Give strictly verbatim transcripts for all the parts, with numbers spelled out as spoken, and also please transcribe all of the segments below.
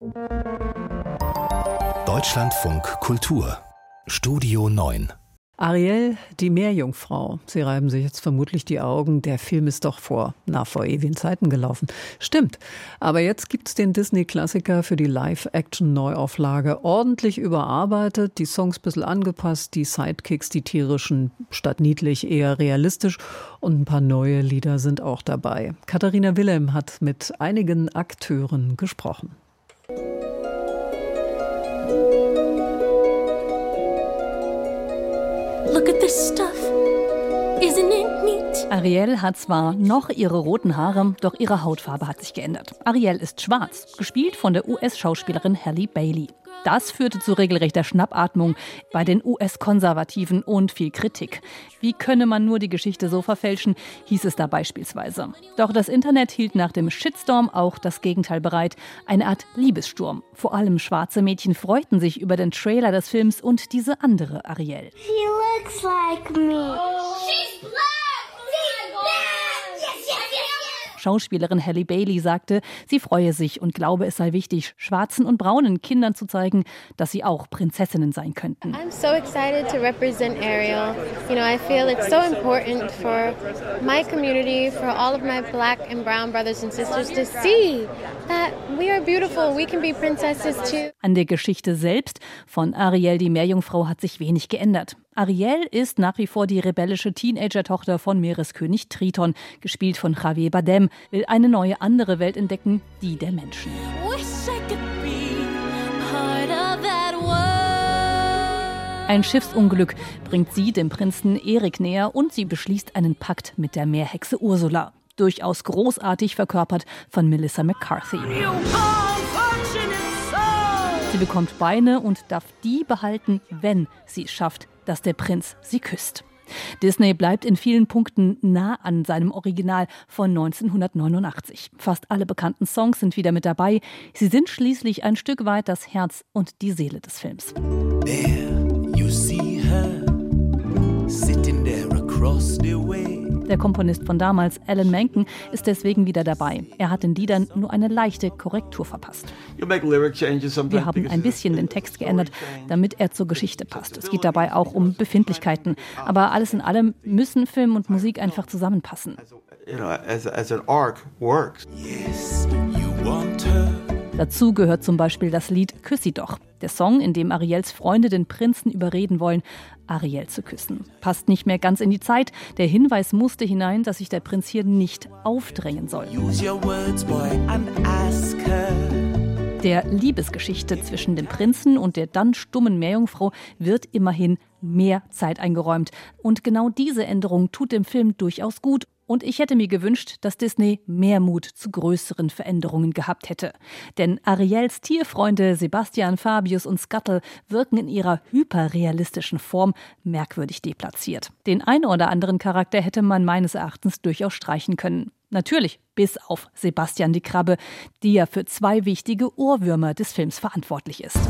Deutschlandfunk Kultur Studio neun. Ariel, die Meerjungfrau. Sie reiben sich jetzt vermutlich die Augen. Der Film ist doch vor, na, vor ewigen Zeiten gelaufen. Stimmt. Aber jetzt gibt's den Disney-Klassiker für die Live-Action-Neuauflage ordentlich überarbeitet, die Songs ein bisschen angepasst, die Sidekicks, die tierischen, statt niedlich eher realistisch und ein paar neue Lieder sind auch dabei. Katharina Wilhelm hat mit einigen Akteuren gesprochen. Look at this stuff. Isn't it neat? Ariel hat zwar noch ihre roten Haare, doch ihre Hautfarbe hat sich geändert. Ariel ist schwarz, gespielt von der U S-Schauspielerin Halle Bailey. Das führte zu regelrechter Schnappatmung bei den U S-Konservativen und viel Kritik. Wie könne man nur die Geschichte so verfälschen, hieß es da beispielsweise. Doch das Internet hielt nach dem Shitstorm auch das Gegenteil bereit. Eine Art Liebessturm. Vor allem schwarze Mädchen freuten sich über den Trailer des Films und diese andere Ariel. She looks like me. She's black! She's black! Yes, yes, yes, yes! Schauspielerin Halle Bailey sagte, sie freue sich und glaube, es sei wichtig, schwarzen und braunen Kindern zu zeigen, dass sie auch Prinzessinnen sein könnten. I'm so excited to represent Ariel. You know, I feel it's so important for my community, for all of my black and brown brothers and sisters to see that we are beautiful, we can be princesses too. An der Geschichte selbst von Ariel, die Meerjungfrau, hat sich wenig geändert. Ariel ist nach wie vor die rebellische Teenager-Tochter von Meereskönig Triton, gespielt von Javier Bardem, will eine neue andere Welt entdecken, die der Menschen. Ein Schiffsunglück bringt sie dem Prinzen Erik näher und sie beschließt einen Pakt mit der Meerhexe Ursula. Durchaus großartig verkörpert von Melissa McCarthy. Sie bekommt Beine und darf die behalten, wenn sie es schafft, dass der Prinz sie küsst. Disney bleibt in vielen Punkten nah an seinem Original von neunzehnhundertneunundachtzig. Fast alle bekannten Songs sind wieder mit dabei. Sie sind schließlich ein Stück weit das Herz und die Seele des Films. There you see her, sitting there across the way. Der Komponist von damals, Alan Menken, ist deswegen wieder dabei. Er hat den Liedern nur eine leichte Korrektur verpasst. Wir haben ein bisschen den Text geändert, damit er zur Geschichte passt. Es geht dabei auch um Befindlichkeiten. Aber alles in allem müssen Film und Musik einfach zusammenpassen. Dazu gehört zum Beispiel das Lied Küss sie doch. Der Song, in dem Ariels Freunde den Prinzen überreden wollen, Ariel zu küssen. Passt nicht mehr ganz in die Zeit. Der Hinweis musste hinein, dass sich der Prinz hier nicht aufdrängen soll. Der Liebesgeschichte zwischen dem Prinzen und der dann stummen Meerjungfrau wird immerhin mehr Zeit eingeräumt. Und genau diese Änderung tut dem Film durchaus gut. Und ich hätte mir gewünscht, dass Disney mehr Mut zu größeren Veränderungen gehabt hätte. Denn Ariels Tierfreunde Sebastian, Fabius und Scuttle wirken in ihrer hyperrealistischen Form merkwürdig deplatziert. Den einen oder anderen Charakter hätte man meines Erachtens durchaus streichen können. Natürlich, bis auf Sebastian die Krabbe, die ja für zwei wichtige Ohrwürmer des Films verantwortlich ist.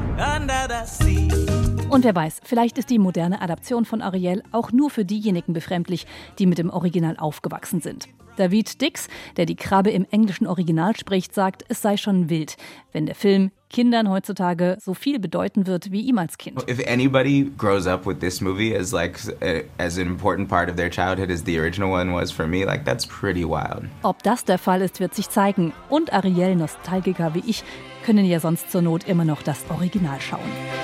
Und wer weiß, vielleicht ist die moderne Adaption von Ariel auch nur für diejenigen befremdlich, die mit dem Original aufgewachsen sind. David Dix, der die Krabbe im englischen Original spricht, sagt, es sei schon wild, wenn der Film Kindern heutzutage so viel bedeuten wird wie ihm als Kind. If anybody grows up with this movie as like a, as an important part of their childhood as the original one was for me, like that's pretty wild. Ob das der Fall ist, wird sich zeigen. Und Ariel-Nostalgiker wie ich können ja sonst zur Not immer noch das Original schauen.